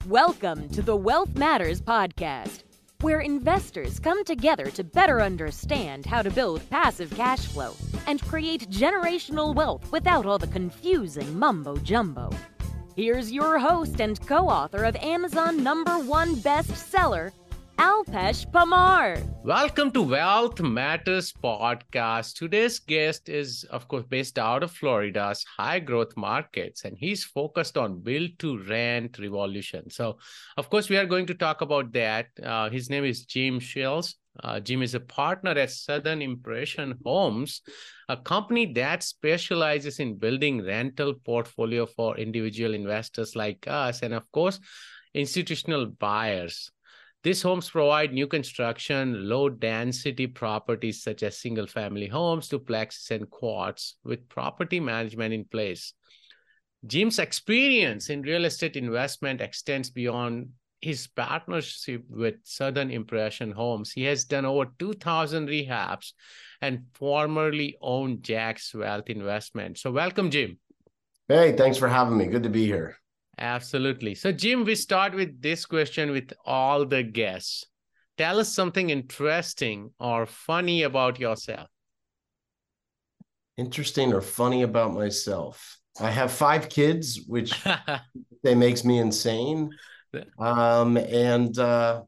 Welcome to the Wealth Matters podcast, where investors come together to better understand how to build passive cash flow and create generational wealth without all the confusing mumbo-jumbo. Here's your host and co-author of Amazon #1 bestseller, Alpesh Parmar. Welcome to Wealth Matters podcast. Today's guest is, of course, based out of Florida's high growth markets, and he's focused on build to rent revolution. So, of course, we are going to talk about that. His name is Jim Shields. Jim is a partner at Southern Impression Homes, a company that specializes in building rental portfolio for individual investors like us, and of course, institutional buyers. These homes provide new construction, low-density properties such as single-family homes, duplexes, and quads with property management in place. Jim's experience in real estate investment extends beyond his partnership with Southern Impression Homes. He has done over 2,000 rehabs and formerly owned Jack's Wealth Investment. So welcome, Jim. Hey, thanks for having me. Good to be here. Absolutely. So, Jim, we start with this question with all the guests. Tell us something interesting or funny about yourself. Interesting or funny about myself. I have 5 kids, which they makes me insane. And I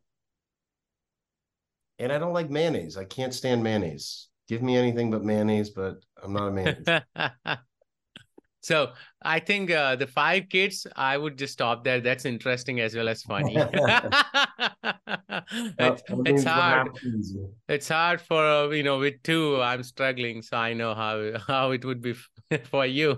don't like mayonnaise. I can't stand mayonnaise. Give me anything but mayonnaise, but I'm not a mayonnaise. So I think the 5 kids, I would just stop there. That's interesting as well as funny. It's hard. It's hard for, with 2, I'm struggling. So I know how it would be for you.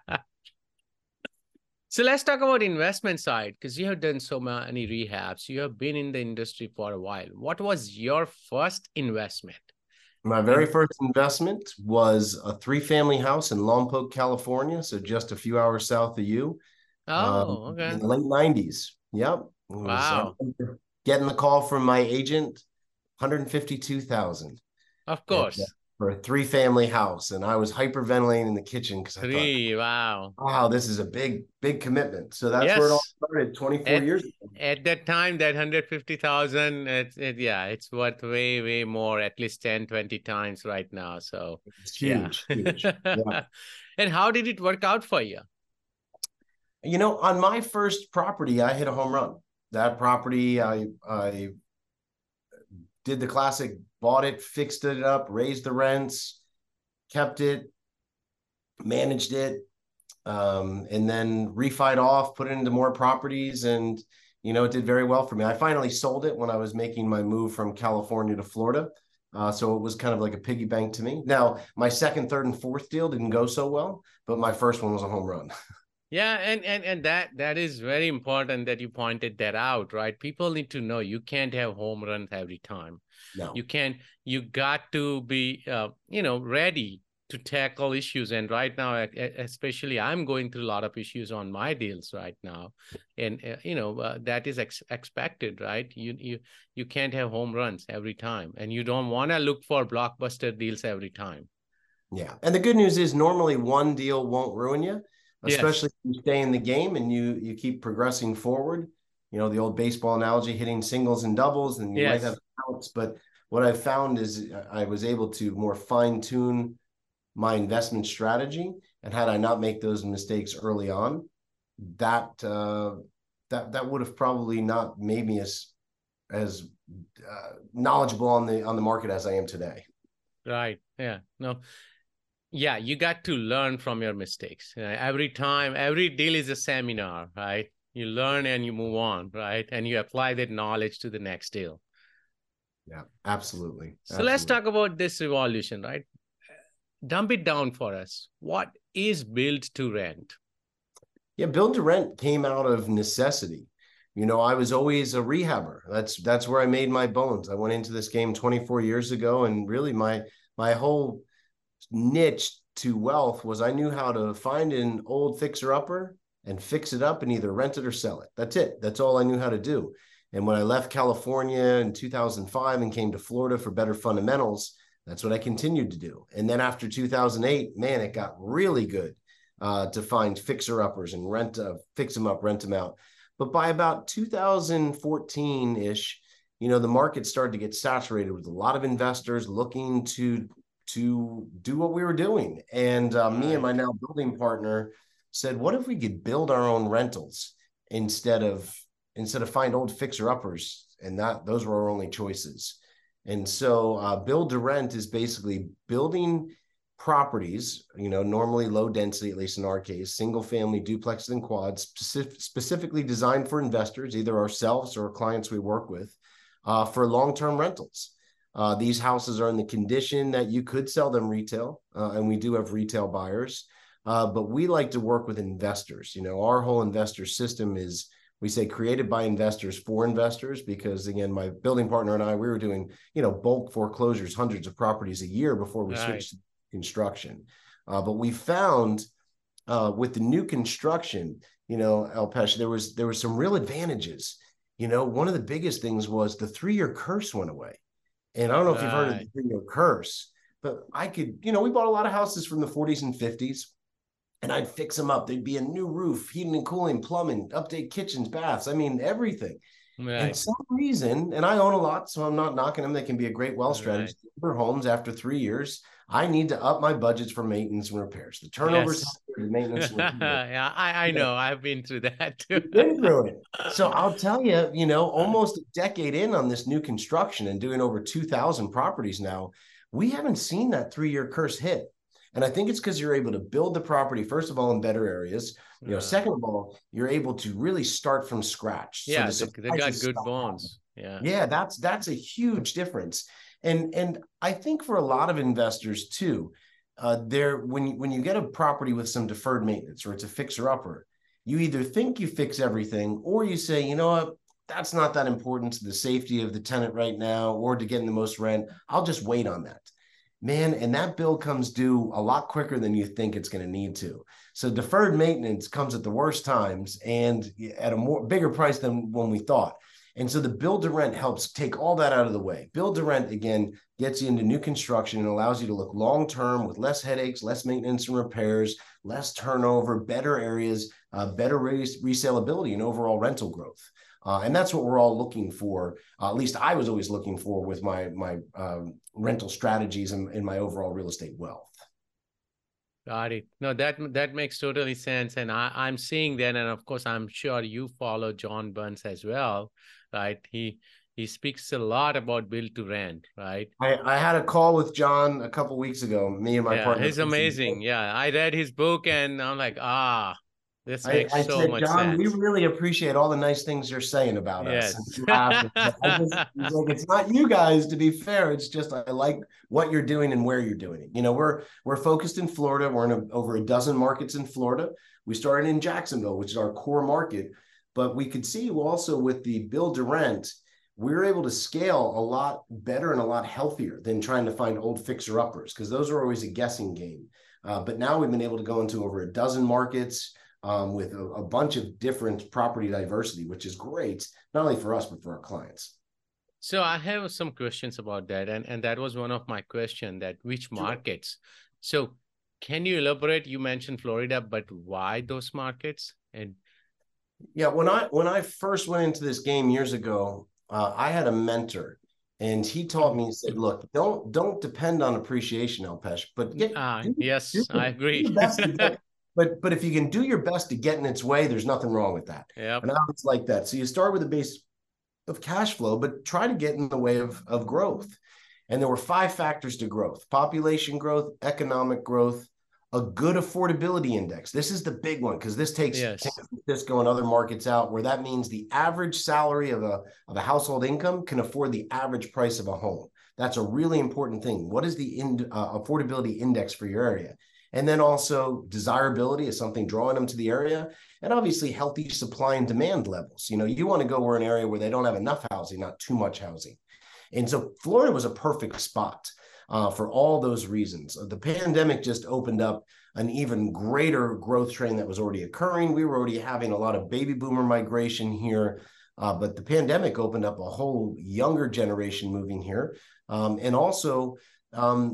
So let's talk about investment side, because you have done so many rehabs. You have been in the industry for a while. What was your first investment? My very first investment was a 3-family house in Lompoc, California, so just a few hours south of you. Okay. In the late 90s. Yep. Wow. Getting the call from my agent, $152,000. Of course. For a 3-family house, and I was hyperventilating in the kitchen because I thought, wow, this is a big commitment. So that's where it all started 24 years ago. At that time, that 150,000, it's worth way more, at least 10, 20 times right now. So it's huge. Yeah. And how did it work out for you? On my first property, I hit a home run. That property, I did the classic, bought it, fixed it up, raised the rents, kept it, managed it, and then refied off, put it into more properties, and it did very well for me. I finally sold it when I was making my move from California to Florida, so it was kind of like a piggy bank to me. Now, my second, third, and fourth deal didn't go so well, but my first one was a home run. Yeah, and that is very important that you pointed that out, right? People need to know you can't have home runs every time. No. You got to be, ready to tackle issues. And right now, especially I'm going through a lot of issues on my deals right now. And, that is expected, right? You can't have home runs every time. And you don't want to look for blockbuster deals every time. Yeah. And the good news is normally one deal won't ruin you. Especially if you stay in the game and you keep progressing forward. The old baseball analogy, hitting singles and doubles, and you might have outs. But what I've found is I was able to more fine-tune my investment strategy. And had I not make those mistakes early on, that would have probably not made me as knowledgeable on the market as I am today. Right. Yeah. No. Yeah, you got to learn from your mistakes. Every time, every deal is a seminar, right? You learn and you move on, right? And you apply that knowledge to the next deal. Yeah, absolutely. So let's talk about this revolution, right? Dump it down for us. What is build to rent? Yeah, build to rent came out of necessity. I was always a rehabber. That's where I made my bones. I went into this game 24 years ago, and really my whole niche to wealth was I knew how to find an old fixer-upper and fix it up and either rent it or sell it. That's it. That's all I knew how to do. And when I left California in 2005 and came to Florida for better fundamentals, that's what I continued to do. And then after 2008, man, it got really good to find fixer-uppers and fix them up, rent them out. But by about 2014-ish, the market started to get saturated with a lot of investors looking to do what we were doing. And me and my now building partner said, what if we could build our own rentals instead of find old fixer-uppers? And those were our only choices. And so build to rent is basically building properties, normally low density, at least in our case, single family duplexes and quads, specifically designed for investors, either ourselves or clients we work with, for long-term rentals. These houses are in the condition that you could sell them retail, and we do have retail buyers, but we like to work with investors. Our whole investor system is, we say, created by investors for investors, because again, my building partner and I, we were doing, bulk foreclosures, hundreds of properties a year before we switched to construction. But we found with the new construction, Alpesh, there was some real advantages. One of the biggest things was the 3-year curse went away. And I don't know if you've heard of the 3-year curse, but we bought a lot of houses from the 40s and 50s, and I'd fix them up. There'd be a new roof, heating and cooling, plumbing, update kitchens, baths. I mean, everything. Right. And some reason, and I own a lot, so I'm not knocking them. They can be a great wealth strategy for homes. After 3 years, I need to up my budgets for maintenance and repairs. The turnovers, maintenance. And yeah, I know. I've been through that too. You've been through it. So I'll tell you, almost a decade in on this new construction and doing over 2,000 properties now, we haven't seen that 3-year curse hit. And I think it's because you're able to build the property, first of all, in better areas. Second of all, you're able to really start from scratch. Yeah, so they got good bones. Yeah, that's a huge difference. And I think for a lot of investors too, when you get a property with some deferred maintenance, or it's a fixer-upper, you either think you fix everything, or you say, you know what, that's not that important to the safety of the tenant right now, or to getting the most rent. I'll just wait on that. Man, and that bill comes due a lot quicker than you think it's going to need to. So deferred maintenance comes at the worst times and at a bigger price than when we thought. And so the build to rent helps take all that out of the way. Build to rent, again, gets you into new construction and allows you to look long-term with less headaches, less maintenance and repairs, less turnover, better areas, better resaleability and overall rental growth. And that's what we're all looking for. At least I was always looking for with my rental strategies and my overall real estate wealth. Got it. No, that makes totally sense. And I'm seeing that. And of course, I'm sure you follow John Burns as well, right? He speaks a lot about build to rent, right? I had a call with John a couple of weeks ago, me and my partner. He's amazing. Yeah, I read his book and I'm like, this makes so much John, sense. We really appreciate all the nice things you're saying about us. He's like, it's not you guys, to be fair. It's just I like what you're doing and where you're doing it. We're focused in Florida. We're in over a dozen markets in Florida. We started in Jacksonville, which is our core market. But we could see also with the build to rent, we're able to scale a lot better and a lot healthier than trying to find old fixer-uppers, because those are always a guessing game. But now we've been able to go into over a dozen markets, with a bunch of different property diversity, which is great, not only for us, but for our clients. So I have some questions about that. And that was one of my questions, that which markets. So can you elaborate? You mentioned Florida, but why those markets? And yeah, when I first went into this game years ago, I had a mentor, and he taught me, he said, look, don't depend on appreciation, Alpesh, but yes, I agree. But if you can do your best to get in its way, there's nothing wrong with that. Yep. And I was like that. So you start with a base of cash flow, but try to get in the way of growth. And there were 5 factors to growth: population growth, economic growth, a good affordability index. This is the big one, because this takes San Francisco and other markets out, where that means the average salary of a household income can afford the average price of a home. That's a really important thing. What is the affordability index for your area? And then also desirability is something drawing them to the area. And obviously healthy supply and demand levels. You want to go where an area where they don't have enough housing, not too much housing. And so Florida was a perfect spot for all those reasons. The pandemic just opened up an even greater growth train that was already occurring. We were already having a lot of baby boomer migration here, but the pandemic opened up a whole younger generation moving here. And also,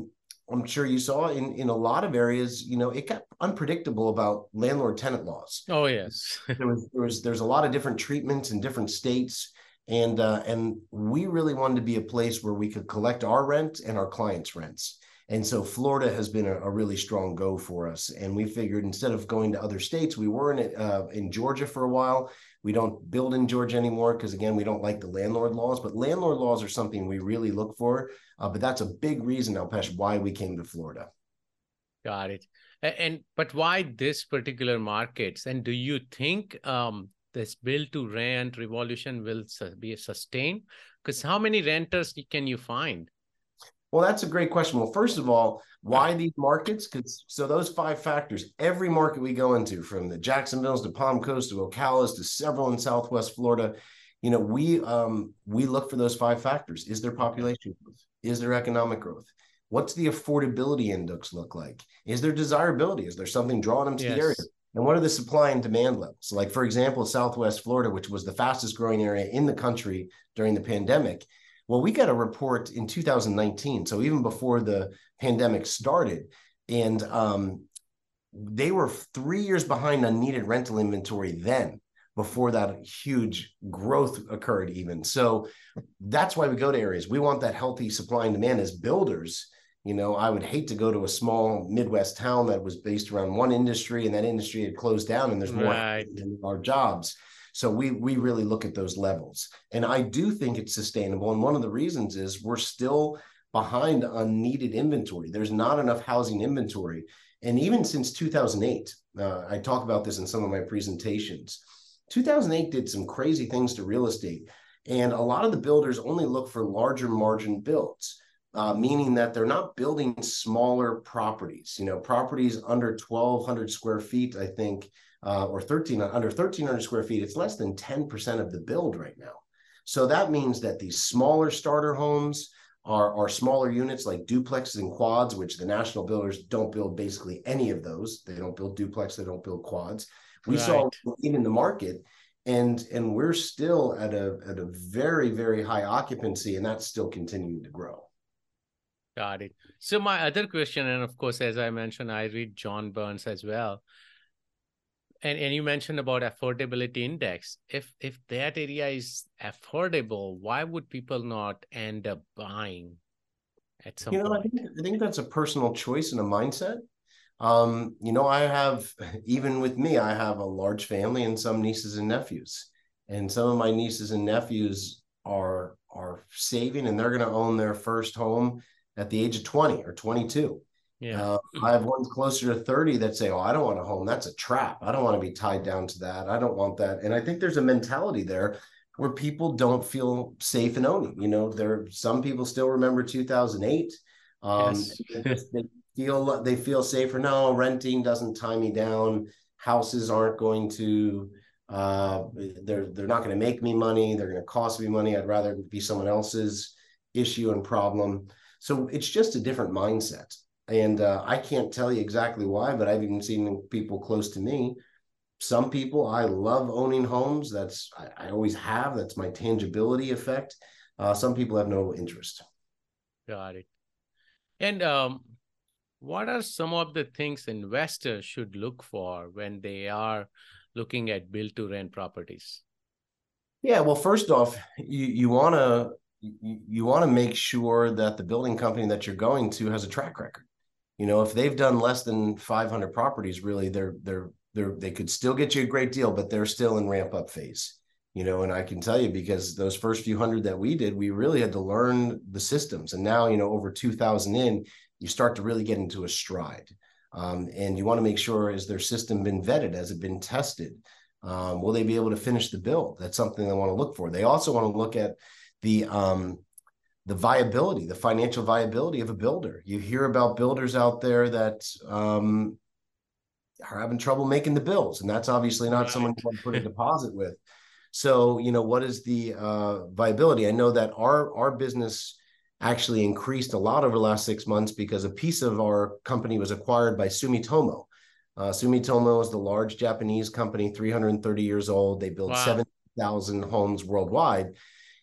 I'm sure you saw in a lot of areas, it got unpredictable about landlord tenant laws. Oh, yes. There's a lot of different treatments in different states. And we really wanted to be a place where we could collect our rent and our clients' rents. And so Florida has been a really strong go for us. And we figured instead of going to other states, we were in Georgia for a while. We don't build in Georgia anymore because, again, we don't like the landlord laws. But landlord laws are something we really look for. But that's a big reason, Alpesh, why we came to Florida. Got it. But why this particular markets? And do you think this build to rent revolution will be sustained? Because how many renters can you find? Well, that's a great question. Well, first of all, why these markets? So those 5 factors, every market we go into, from the Jacksonvilles to Palm Coast to Ocala to several in Southwest Florida, we look for those 5 factors. Is there population growth? Is there economic growth? What's the affordability index look like? Is there desirability? Is there something drawing them to the area? And what are the supply and demand levels? So like, for example, Southwest Florida, which was the fastest growing area in the country during the pandemic. Well, we got a report in 2019, so even before the pandemic started, and they were 3 years behind on needed rental inventory then, before that huge growth occurred even. So that's why we go to areas. We want that healthy supply and demand as builders. I would hate to go to a small Midwest town that was based around one industry and that industry had closed down and there's more in our jobs. So we really look at those levels. And I do think it's sustainable. And one of the reasons is we're still behind on needed inventory. There's not enough housing inventory. And even since 2008, I talk about this in some of my presentations, 2008 did some crazy things to real estate. And a lot of the builders only look for larger margin builds, meaning that they're not building smaller properties, properties under 1,200 square feet, I think, or under 1,300 square feet, it's less than 10% of the build right now. So that means that these smaller starter homes are smaller units like duplexes and quads, which the national builders don't build basically any of those. They don't build duplex, they don't build quads. We saw in the market, and we're still at a very, very high occupancy, and that's still continuing to grow. Got it. So my other question, and of course, as I mentioned, I read John Burns as well. And you mentioned about affordability index. If that area is affordable, why would people not end up buying at some point? I think that's a personal choice and a mindset. I have, even with me, I have a large family and some nieces and nephews. And some of my nieces and nephews are saving, and they're going to own their first home at the age of 20 or 22. Yeah. I have ones closer to 30 that say, oh, I don't want a home. That's a trap. I don't want to be tied down to that. I don't want that. And I think there's a mentality there where people don't feel safe in owning. Some people still remember 2008. They feel safer. No, renting doesn't tie me down. Houses aren't going to, they're not going to make me money. They're going to cost me money. I'd rather be someone else's issue and problem. So it's just a different mindset. And I can't tell you exactly why, but I've even seen people close to me. Some people, I love owning homes. I always have. That's my tangibility effect. Some people have no interest. Got it. And what are some of the things investors should look for when they are looking at build-to-rent properties? Yeah, well, first off, you want to make sure that the building company that you're going to has a track record. If they've done less than 500 properties, really, they could still get you a great deal, but they're still in ramp up phase. And I can tell you, because those first few hundred that we did, we really had to learn the systems. And now, over 2,000 in, you start to really get into a stride. And you want to make sure, has their system been vetted? Has it been tested? Will they be able to finish the build? That's something they want to look for. They also want to look at the viability, the financial viability of a builder. You hear about builders out there that are having trouble making the bills, and that's obviously not someone you want to put a deposit with. So, what is the viability? I know that our business actually increased a lot over the last 6 months because a piece of our company was acquired by Sumitomo. Sumitomo is the large Japanese company, 330 years old. They build 7,000 homes worldwide.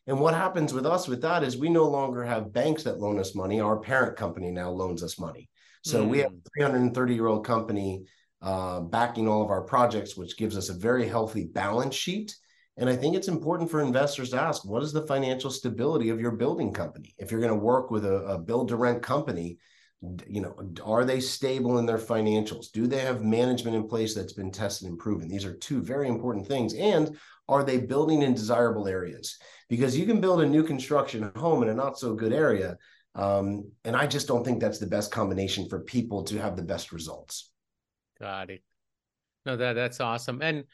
And what happens with us with that is we no longer have banks that loan us money. Our parent company now loans us money. So we have a 330-year-old company backing all of our projects, which gives us a very healthy balance sheet. And I think it's important for investors to ask, what is the financial stability of your building company? If you're going to work with a build-to-rent company, are they stable in their financials? Do they have management in place that's been tested and proven? These are two very important things. And are they building in desirable areas? Because you can build a new construction home in a not so good area. And I just don't think that's the best combination for people to have the best results. Got it. No, that's awesome. And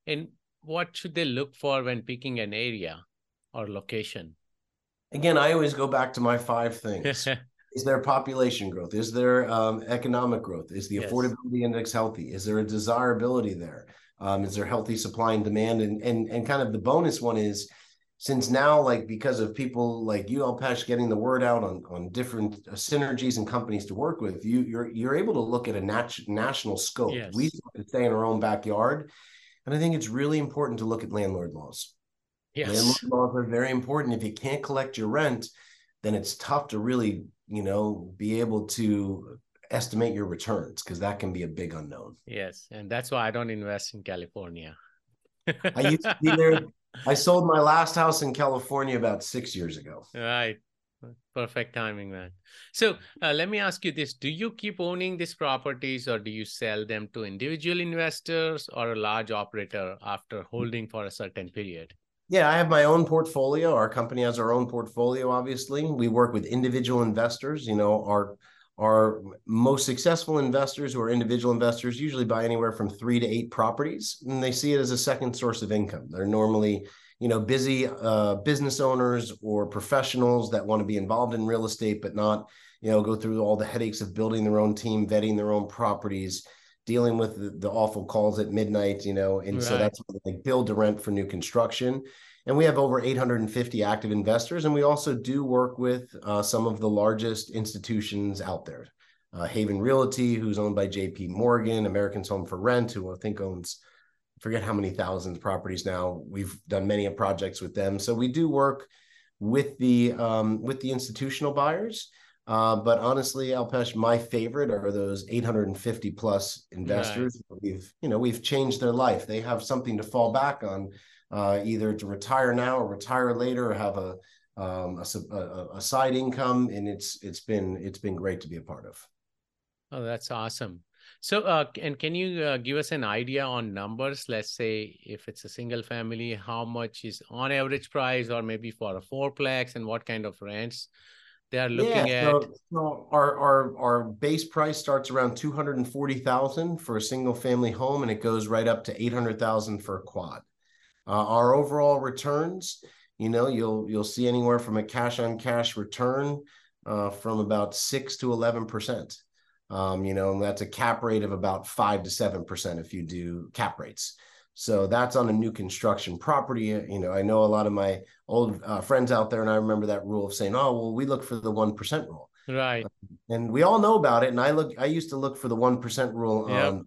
what should they look for when picking an area or location? Again, I always go back to my 5 things. Is there population growth? Is there economic growth? Is the affordability index healthy? Is there a desirability there? Is there healthy supply and demand? And kind of the bonus one is, since now, like, because of people like you, Alpesh, getting the word out on different synergies and companies to work with, you're able to look at a national scope. Yes. We stay in our own backyard. And I think it's really important to look at landlord laws. Yes. Landlord laws are very important. If you can't collect your rent, then it's tough to really, be able to estimate your returns, because that can be a big unknown. Yes. And that's why I don't invest in California. I used to be there. I sold my last house in California about 6 years ago. Right. Perfect timing, man. So let me ask you this. Do you keep owning these properties, or do you sell them to individual investors or a large operator after holding for a certain period? Yeah, I have my own portfolio. Our company has our own portfolio, obviously. We work with individual investors. Our most successful investors, who are individual investors, usually buy anywhere from 3 to 8 properties, and they see it as a second source of income. They're normally, busy business owners or professionals that want to be involved in real estate, but not, go through all the headaches of building their own team, vetting their own properties, dealing with the awful calls at midnight, and right. So that's like build to rent for new construction. And we have over 850 active investors. And we also do work with some of the largest institutions out there. Haven Realty, who's owned by JP Morgan, Americans Home for Rent, who I think owns, I forget how many thousands of properties now. We've done many projects with them. So we do work with the institutional buyers. But honestly, Alpesh, my favorite are those 850 plus investors. Right. We've changed their life. They have something to fall back on, either to retire now or retire later, or have a side income, and it's been great to be a part of. Oh, that's awesome. So, and can you give us an idea on numbers? Let's say if it's a single family, how much is on average price, or maybe for a fourplex, and what kind of rents they are looking at? So our base price starts around $240,000 for a single family home, and it goes right up to $800,000 for a quad. Our overall returns, you'll see anywhere from a cash on cash return from about 6 to 11%. And that's a cap rate of about 5 to 7% if you do cap rates. So that's on a new construction property. I know a lot of my old friends out there, and I remember that rule of saying, oh, well, we look for the 1% rule. Right. And we all know about it. And I used to look for the 1% rule on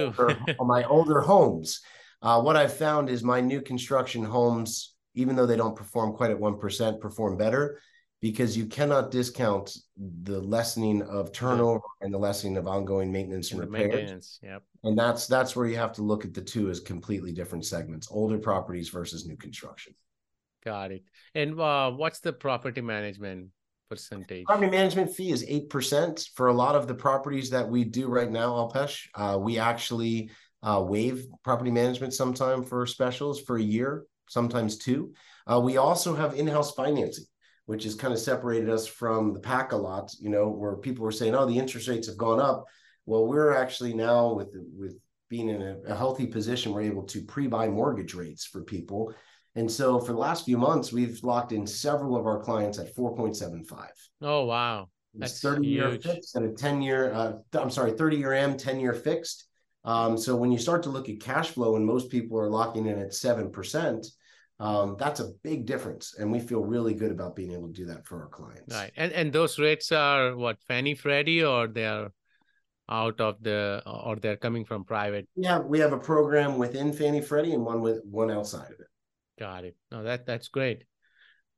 my older homes. What I've found is my new construction homes, even though they don't perform quite at 1%, perform better, because you cannot discount the lessening of turnover and the lessening of ongoing maintenance and repairs. Yep. And that's where you have to look at the two as completely different segments: older properties versus new construction. Got it. And what's the property management percentage? Property management fee is 8% for a lot of the properties that we do right now, Alpesh. We actually waive property management sometime for specials for a year, sometimes 2. We also have in-house financing, which has kind of separated us from the pack a lot, where people were saying, oh, the interest rates have gone up. Well, we're actually now, with being in a healthy position, we're able to pre-buy mortgage rates for people. And so for the last few months, we've locked in several of our clients at 4.75. Oh, wow. That's 30-year fixed and a 10-year, 30-year AM, 10-year fixed. So when you start to look at cash flow, and most people are locking in at 7%, that's a big difference. And we feel really good about being able to do that for our clients. Right. And those rates are what, Fannie, Freddie, or they're or they're coming from private? Yeah, we have a program within Fannie, Freddie, and one outside of it. Got it. No, that's great.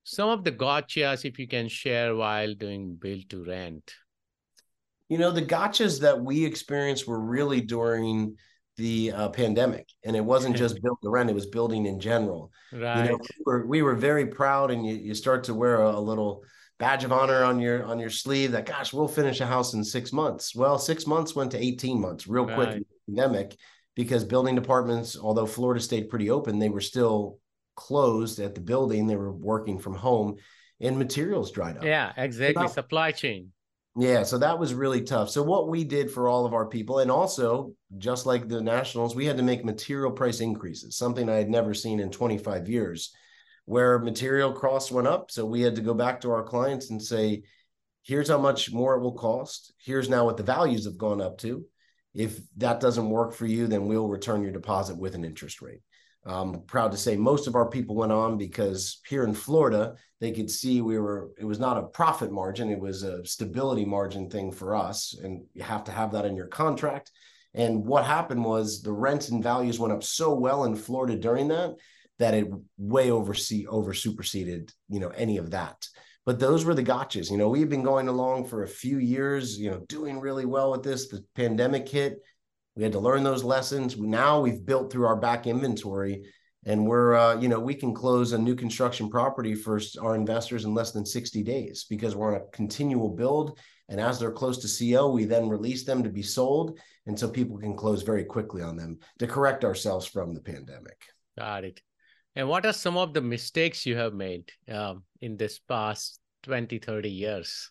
some of the gotchas, if you can share while doing build to rent. The gotchas that we experienced were really during the pandemic, and it wasn't just build to rent; it was building in general. Right. We were very proud, and you start to wear a little badge of honor on your sleeve that, gosh, we'll finish a house in 6 months. Well, 6 months went to 18 months real quick in the pandemic, because building departments, although Florida stayed pretty open, they were still closed at the building. They were working from home, and materials dried up. Yeah, exactly. Supply chain. Yeah, so that was really tough. So what we did for all of our people, and also just like the Nationals, we had to make material price increases, something I had never seen in 25 years, where material costs went up. So we had to go back to our clients and say, here's how much more it will cost. Here's now what the values have gone up to. If that doesn't work for you, then we'll return your deposit with an interest rate. I'm proud to say most of our people went on, because here in Florida, they could see it was not a profit margin, it was a stability margin thing for us. And you have to have that in your contract. And what happened was the rents and values went up so well in Florida during that it way over superseded, any of that. But those were the gotchas. We've been going along for a few years, doing really well with this. The pandemic hit. We had to learn those lessons. Now we've built through our back inventory, and we're, we can close a new construction property for our investors in less than 60 days, because we're on a continual build. And as they're close to CO, we then release them to be sold. And so people can close very quickly on them to correct ourselves from the pandemic. Got it. And what are some of the mistakes you have made in this past 20, 30 years?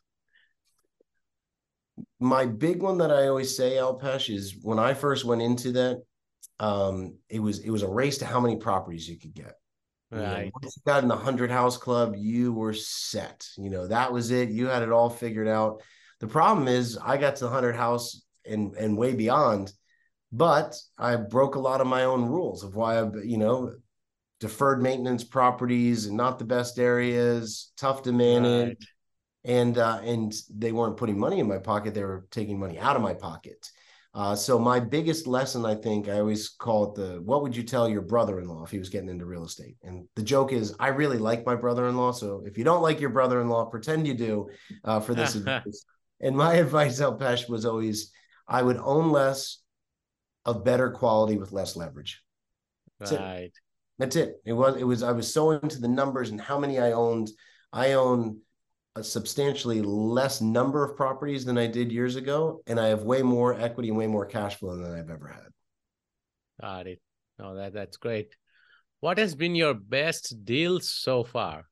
My big one that I always say, Alpesh, is when I first went into that, it was a race to how many properties you could get. Right. Once you got in the 100 house club, you were set. That was it. You had it all figured out. The problem is I got to the 100 house and way beyond, but I broke a lot of my own rules of why deferred maintenance properties and not the best areas, tough to manage. Right. And they weren't putting money in my pocket. They were taking money out of my pocket. So my biggest lesson, I think, I always call it what would you tell your brother-in-law if he was getting into real estate? And the joke is, I really like my brother-in-law. So if you don't like your brother-in-law, pretend you do for this advice. And my advice, Alpesh, was always, I would own less of better quality with less leverage. Right. That's it. I was so into the numbers and how many I owned. I own a substantially less number of properties than I did years ago, and I have way more equity and way more cash flow than I've ever had. Got it. No, that's great. What has been your best deal so far?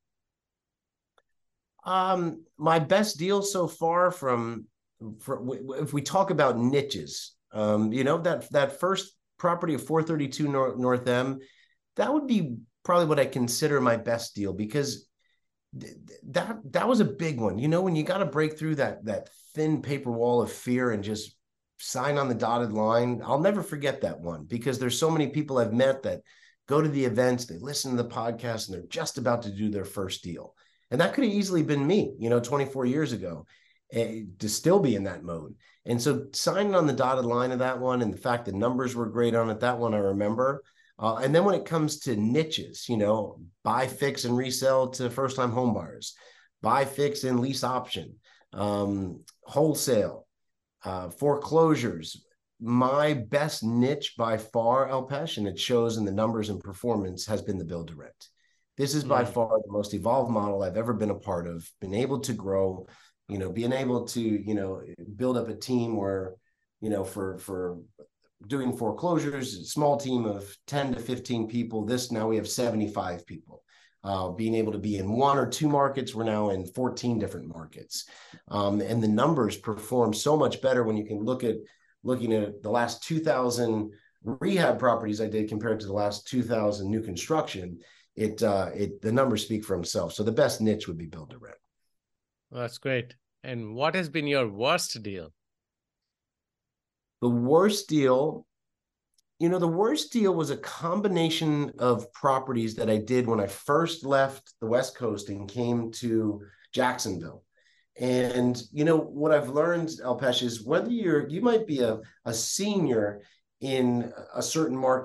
My best deal so far if we talk about niches, that first property of 432 North M, that would be probably what I consider my best deal, because that was a big one. When you got to break through that thin paper wall of fear and just sign on the dotted line. I'll never forget that one, because there's so many people I've met that go to the events, they listen to the podcast, and they're just about to do their first deal. And that could have easily been me, 24 years ago, to still be in that mode. And so signing on the dotted line of that one, and the fact the numbers were great on it, that one I remember. And then when it comes to niches, buy, fix, and resell to first-time home buyers, buy, fix, and lease option, wholesale, foreclosures. My best niche by far, Alpesh, and it shows in the numbers and performance, has been the build to rent. This is by far the most evolved model I've ever been a part of, been able to grow, being able to, build up a team where, for doing foreclosures, a small team of 10 to 15 people. Now we have 75 people. Being able to be in 1 or 2 markets, we're now in 14 different markets. And the numbers perform so much better when you can looking at the last 2,000 rehab properties I did compared to the last 2,000 new construction. The numbers speak for themselves. So the best niche would be build to rent. Well, that's great. And what has been your worst deal? The worst deal, the worst deal was a combination of properties that I did when I first left the West Coast and came to Jacksonville. And, what I've learned, Alpesh, is whether you might be a senior in a certain market,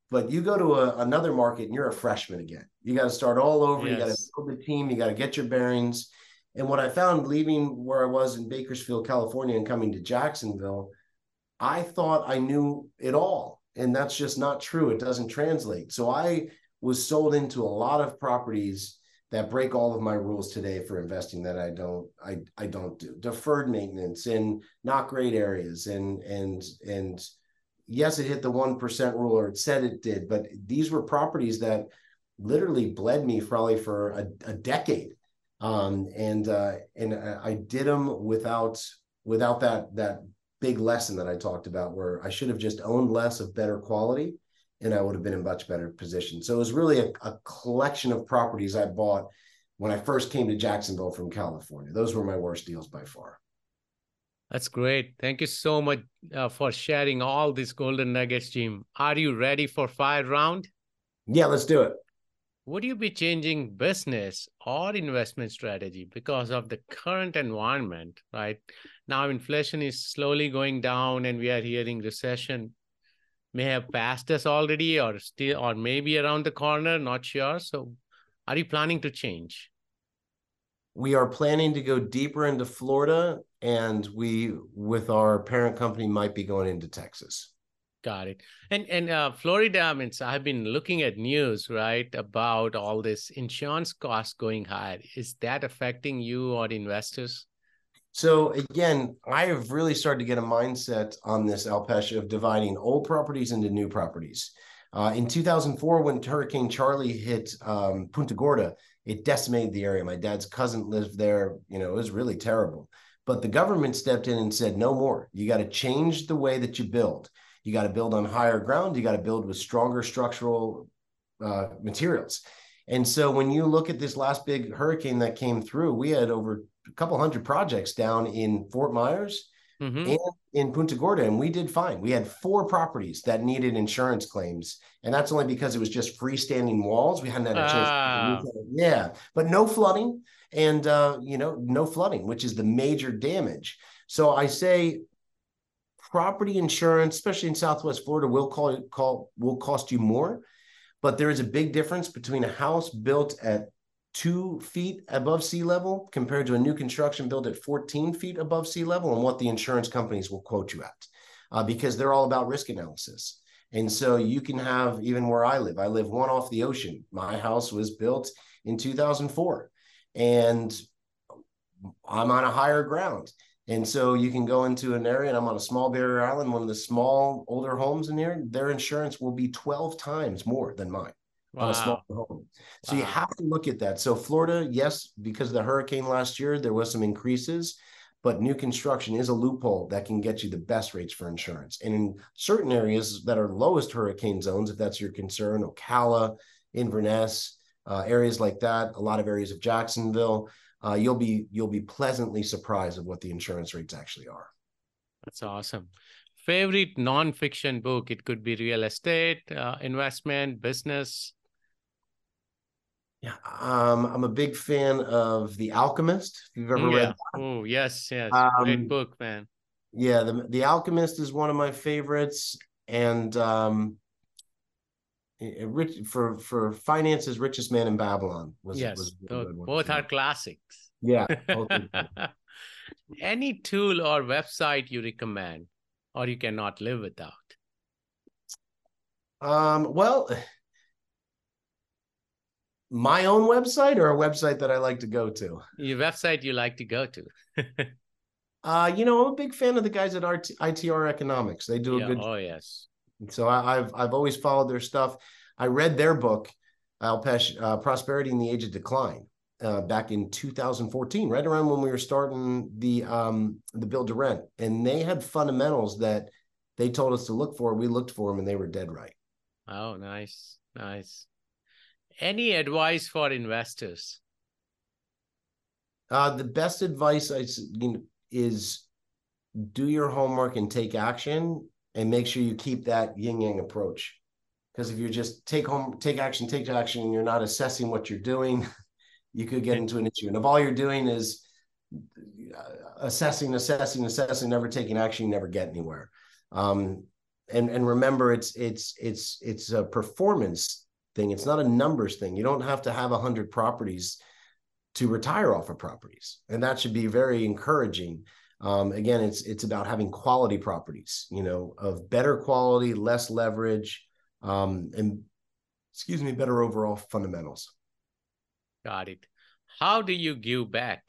But you go to another market and you're a freshman again. You got to start all over. Yes. You got to build the team. You got to get your bearings. And what I found leaving where I was in Bakersfield, California, and coming to Jacksonville, I thought I knew it all. And that's just not true. It doesn't translate. So I was sold into a lot of properties that break all of my rules today for investing that I don't do. Deferred maintenance in not great areas, and yes, it hit the 1% rule, or it said it did, but these were properties that literally bled me probably for a decade. And I did them without that big lesson that I talked about, where I should have just owned less of better quality, and I would have been in much better position. So it was really a collection of properties I bought when I first came to Jacksonville from California. Those were my worst deals by far. That's great. Thank you so much for sharing all these golden nuggets, Jim. Are you ready for fire round? Yeah, let's do it. Would you be changing business or investment strategy because of the current environment, right? Now inflation is slowly going down and we are hearing recession may have passed us already, or still, or maybe around the corner, not sure. So are you planning to change? We are planning to go deeper into Florida, and we, with our parent company, might be going into Texas. Got it. And Florida, I mean, I've been looking at news, right, about all this insurance costs going high. Is that affecting you or investors? So again, I have really started to get a mindset on this, Alpesh, of dividing old properties into new properties. In 2004, when Hurricane Charlie hit Punta Gorda, it decimated the area. My dad's cousin lived there. You know, it was really terrible. But the government stepped in and said, no more. You got to change the way that you build. You got to build on higher ground. You got to build with stronger structural materials. And so when you look at this last big hurricane that came through, we had over a couple hundred projects down in Fort Myers and in Punta Gorda, and we did fine. We had 4 properties that needed insurance claims, and that's only because it was just freestanding walls. We hadn't had a chance. Yeah, but no flooding, and no flooding, which is the major damage. So I say property insurance, especially in Southwest Florida, will cost you more, but there is a big difference between a house built at 2 feet above sea level compared to a new construction built at 14 feet above sea level, and what the insurance companies will quote you at, because they're all about risk analysis. And so you can have, even where I live 1 off the ocean. My house was built in 2004, and I'm on a higher ground. And so you can go into an area, and I'm on a small barrier island, one of the small older homes in here, their insurance will be 12 times more than mine. Wow. On a small home. So you have to look at that. So Florida, yes, because of the hurricane last year, there was some increases, but new construction is a loophole that can get you the best rates for insurance. And in certain areas that are lowest hurricane zones, if that's your concern, Ocala, Inverness, areas like that, a lot of areas of Jacksonville, you'll be pleasantly surprised of what the insurance rates actually are. That's awesome. Favorite nonfiction book? It could be real estate, investment, business. Yeah, I'm a big fan of The Alchemist. If you've ever read that. Oh, yes. Great book, man. Yeah, The Alchemist is one of my favorites. And for finances, Richest Man in Babylon was a good one. Both are classics. Yeah. Any tool or website you recommend, or you cannot live without? Well, my own website, or a website that I like to go to? Your website you like to go to. I'm a big fan of the guys at ITR Economics. They do a good job. Oh, yes. So I've always followed their stuff. I read their book, Alpesh, Prosperity in the Age of Decline, back in 2014, right around when we were starting the build to rent. And they had fundamentals that they told us to look for. We looked for them, and they were dead right. Oh, nice. Any advice for investors? The best advice is do your homework and take action, and make sure you keep that yin-yang approach. Because if you just take action, and you're not assessing what you're doing, you could get into an issue. And if all you're doing is assessing, never taking action, you never get anywhere. and remember, it's a performance thing. It's not a numbers thing. You don't have to have 100 properties to retire off of properties, and that should be very encouraging. Again, it's about having quality properties, of better quality, less leverage, and better overall fundamentals. Got it. How do you give back?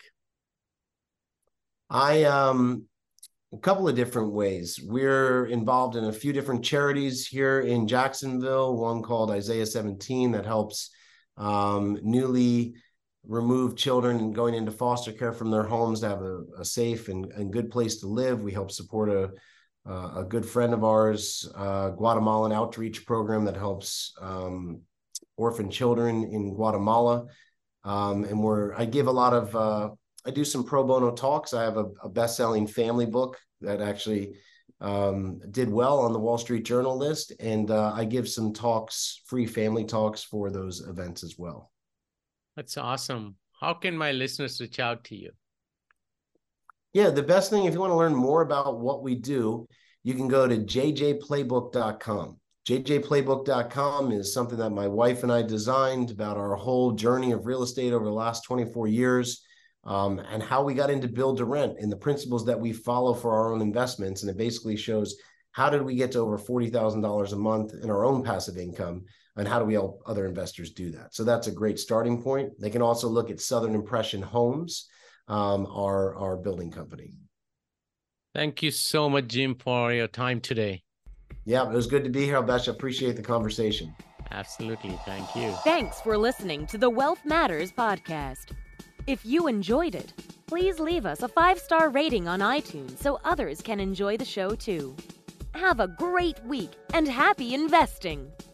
A couple of different ways. We're involved in a few different charities here in Jacksonville, one called Isaiah 17 that helps newly removed children going into foster care from their homes to have a safe and good place to live. We help support a good friend of ours, Guatemalan outreach program that helps orphan children in Guatemala. And I give a lot of I do some pro bono talks. I have a best-selling family book that actually did well on the Wall Street Journal list. And I give some talks, free family talks for those events as well. That's awesome. How can my listeners reach out to you? Yeah, the best thing, if you want to learn more about what we do, you can go to jjplaybook.com. jjplaybook.com is something that my wife and I designed about our whole journey of real estate over the last 24 years. And how we got into build to rent and the principles that we follow for our own investments. And it basically shows how did we get to over $40,000 a month in our own passive income, and how do we help other investors do that? So that's a great starting point. They can also look at Southern Impression Homes, our building company. Thank you so much, Jim, for your time today. Yeah, it was good to be here, Albesh. I appreciate the conversation. Absolutely. Thank you. Thanks for listening to the Wealth Matters podcast. If you enjoyed it, please leave us a 5-star rating on iTunes so others can enjoy the show too. Have a great week and happy investing!